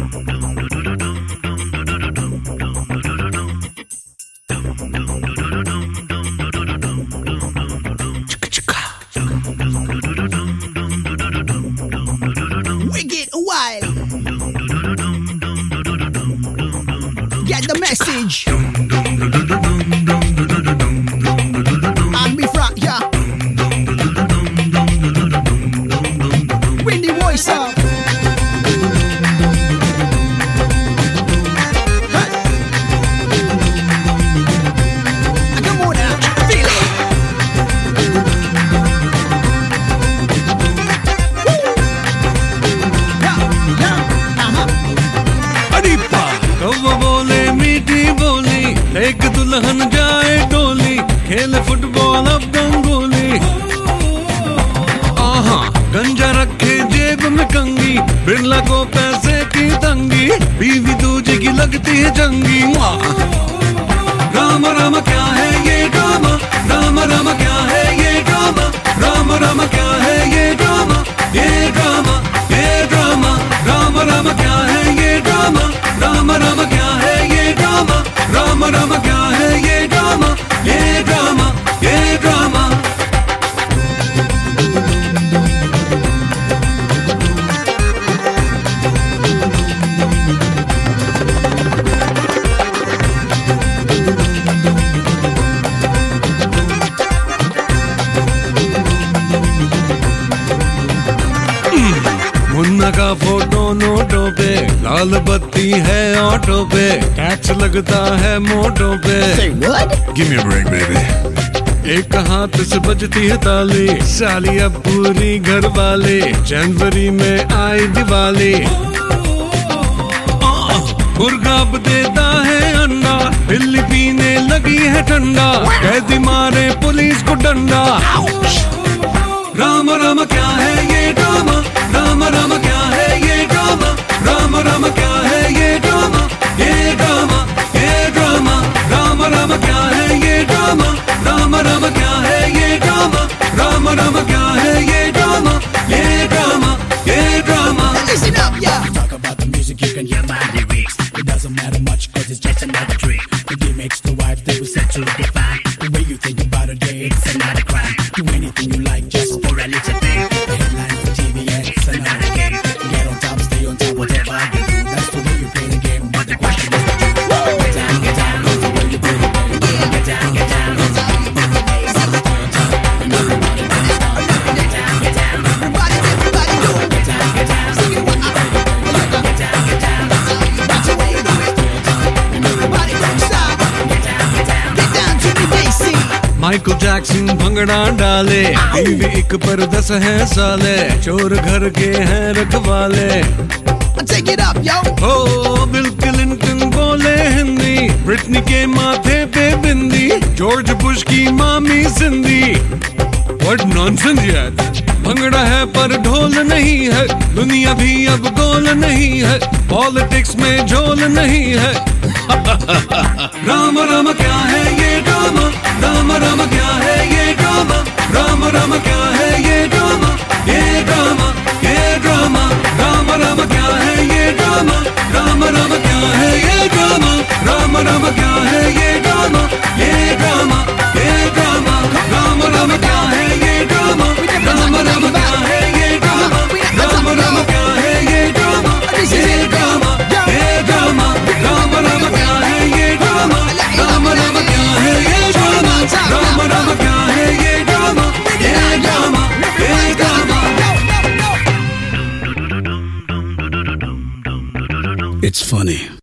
Wicked wild. Get the message. And be front, yeah. Bring the voice up. Come on now, feel it. कौवा बोले मीठी बोली, एक दुल्हन जाए डोली, खेल फुटबॉल अब गंगोली। आहा, गंजा रखे जेब में कंगी, बिरला को पैसे की तंगी, बीवी दूजी की लगती है जंगी। राम राम क्या है ये ड्रामा, राम राम क्या है ये ड्रामा, राम राम क्या है ये ड्रामा, ये ड्रामा, ये ड्रामा। राम राम क्या है ये ड्रामा, राम राम क्या है ये ड्रामा, राम राम क्या है ये ड्रामा, ये ड्रामा, ये ड्रामा। मुन्ना का फोटो नोटों पे, लाल बत्ती है ऑटो पे, टैक्स लगता है मोटो पे। Say what? Give me a break, baby. एक हाथ से बजती है ताली, साली अब पूरी घर वाली, जनवरी में आई दिवाली। मुर्गा अब देता है अंडा, बिल्ली पीने लगी है ठंडा, कैदी मारे पुलिस को डंडा। राम राम क्या है ये ड्रामा, राम राम क्या है ये ड्रामा, राम राम क्या है ये ड्रामा, ये ड्रामा, ये ड्रामा। राम राम क्या है ये ड्रामा, राम राम क्या है ये ड्रामा, राम राम क्या है ये ड्रामा, ये ड्रामा, ये drama. Listen up, yeah. We talk about the music, you can hear my lyrics. It doesn't matter much, cause it's just another trick. The gimmicks, the vibes, they were set to define. The way you think about a day, it's another crime. Do anything you like just for a little thing. The headlines for TV, yeah, it's another game. Get on top, stay on top, whatever you do. That's the way you play the game, but the question is what you do. Get down, that's the way you do it, baby. Get down, that's the way you do it, baby. Stay on top, and everybody don't stop. Get down, Everybody, everybody do it. get down, get down. Sing it with us. Get down, get down. That's the way you do it. Everybody don't stop. Get down to the basic. Michael Jackson bhangra डाले, बीवी एक पर 10 है साले, चोर घर के हैं रखवाले। Take it up, yo. ओ बिल क्लिंटन बोले हिंदी, ब्रिटनी के माथे पे बिंदी, जॉर्ज बुश की मामी सिंधी। What nonsense यार, भंगड़ा है पर ढोल नहीं है, दुनिया भी अब गोल नहीं है, पॉलिटिक्स में झोल नहीं है। राम राम क्या है ये ड्रामा, राम राम क्या है ये ड्रामा, राम राम क्या है ये ड्रामा, ये ड्रामा, ये ड्रामा। राम राम क्या है ये ड्रामा, राम राम क्या है ये ड्रामा, राम राम क्या है ये ड्रामा, ये ड्रामा, ये ड्रामा। राम राम क्या है ये ड्रामा, राम राम क्या है ये ड्रामा, राम राम क्या है ये ड्रामा, ये ड्रामा, ये ड्रामा। राम राम क्या है ये ड्रामा, राम राम क्या है ये ड्रामा, राम राम क्या है ये ड्रामा, ये ड्रामा, ये ड्रामा। It's funny.